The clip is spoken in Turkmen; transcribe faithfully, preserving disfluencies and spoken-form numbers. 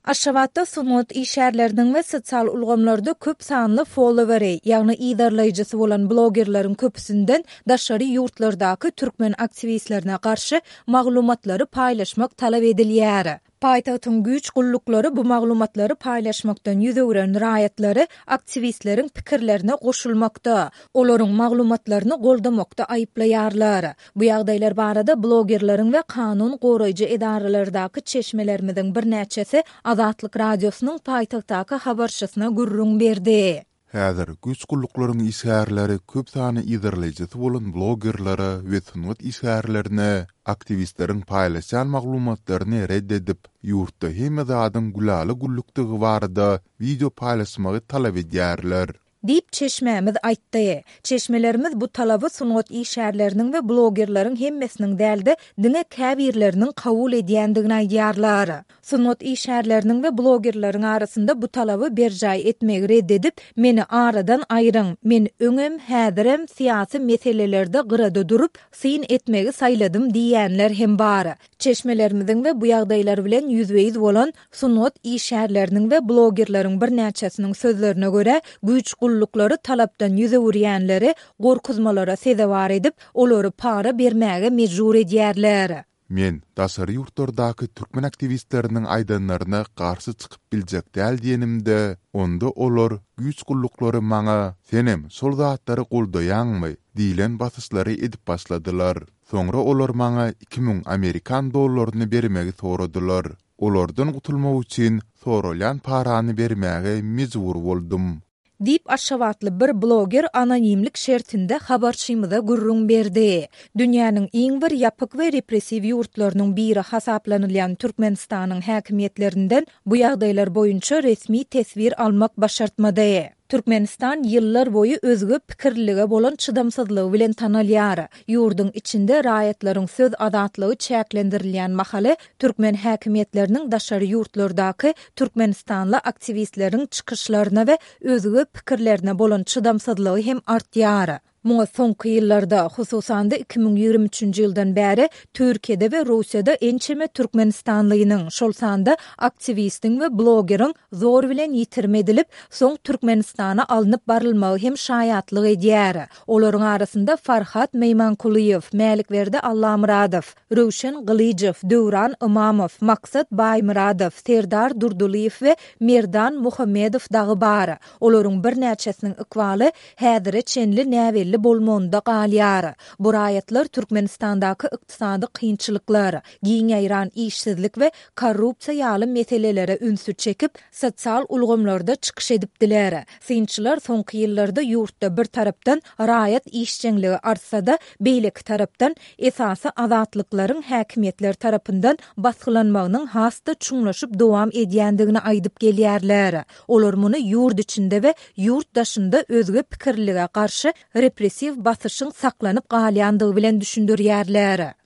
Aşgabatda sunut işärleriniň we sosial ulgamlarda köp sanly followeri, ýagny iýdarlaýjysy bolan blogerlaryň köpüsinden daşary ýurtlardaky türkmen aktivistlerine garşy maglumatlary paýlaşmak talap edilýär. Paýtagtyň güýç gullyklary bu maglumatlary paýlaşmakdan ýüzegren raýatlary aktivistleriň pikirlerine goşulmakda, olaryň maglumatlaryny goldamakda aýyplaýarlar. Bu ýagdaýlar barada blogerlaryň we kanun goraýjy edaralardaky çeşmelerimiziň bir näçesi Azatlyk radiosynyň paýtagtdaky habarçysyna gürrüň berdi. Häzir güýç gullyklaryň işgärleri köp sany iýdarlaýjysy bolan blogerlara we sunut işgärlerine aktivistleriň paýlaşan maglumatlaryny reddedip, ýurtda hemme zadyň gulaly gullukdygy barada video paýlaşmagy talap edýärler. Dip çeşmemiz aýtdy. Çeşmelerimiz bu talaby sunut işärleriniň we blogerlaryň hemmesiniň däldi diňe käbirleriniň kabul edýändigini aýdýarlar. Sunut işärleriniň we blogerlaryň arasynda bu talaby berjaý etmegi reddedip, meni aradan aýryň. Men öňem häzirem siýasy meselelerde gyrada durup, syn etmegi saýladym diýenler hem bar. Çeşmelerimiziň we bu ýagdaýlar bilen ýüzbeýiz bolan sunut işärleriniň we blogerlaryň bir näçesiniň sözlerine göre güýç gullukları talapdan yüze urýänleri gorkuzmalara sezebar edip, olary para bermäge mejbur edýärler. Men daşary ýurtlardaky türkmen aktivistleriniň aýdanlaryna garşy çykyp biljek däl diýenimde, onda olar güýç gullukları maňa "Senem şol zatlary goldaýanmy?" diýlen basyşlary edip başladylar. Soňra olar maňa iki ming Amerikan dollaryny bermegi soradylar. Olardan gutulmak üçin soralýan parany bermäge mejbur boldum. Dip Aşgabatly bir bloger anonimlik şertinde habarçymyza gürrüň berdi. Dünýäniň iň bir ýapyk we repressiw ýurtlarynyň biri hasaplanylýan Türkmenistanyň häkimetlerinden bu ýagdaýlar boýunça resmi tesbir almak başartmady. Türkmenistan ýyllar boyu özgü pikirlige bolan çydamsızlygy bilen tanalýar. Ýurdyň içinde raýatlaryň söz azatlygy çäklendirilýän mahaly türkmen häkimetleriniň daşary ýurtlardaky Türkmenistanly aktivistleriň çykyşlaryna we özgü pikirlerine bolan çydamsızlygy hem artýar. Muňa soňky ýyllarda, hususanda iki ming ýigrimä üçinji ýyldan bäri Türkiýede we Russiýada ençeme Türkmenistanlynyň şol sanda aktivistiň we blogeriň zor bilen ýitirmedilip, soň Türkmenistana alınıp barylmagy hem şaýatlyk edýär. Olaryň arasynda Farhat Meýmankuliýew, Mälikberdi Allamuradow, Röşen Gylyjew, Döwran Imamow, Maksat Baýmuradow, Serdar Durduliýew we Merdan Muhammedow dagy bar. Olaryň bir näçesiniň ikbaly häzire çenli näwelli bolmanda galýar. Bu raýatlar Türkmenistandaky ykdysady kynçylyklar, giň ýaýran işsizlik we korrupsiýa ýaly meselelere ünsü çekip, sosial ulgamlarda çykyş edipdiler. Synçylar soňky ýyllarda ýurtda bir tarapdan raýat işçiligi artsa-da, beýleki tarapdan esasy azatlyklaryň häkimetler tarapyndan basgylanmagynyň hasta çuňlaşyp dowam edýändigini aýdyp gelýärler. Olar muny ýurt içinde we ýurt daşynda özge pikirlige garşy repressiv basyşyň saklanyp galýandygy bilen düşündirýärler.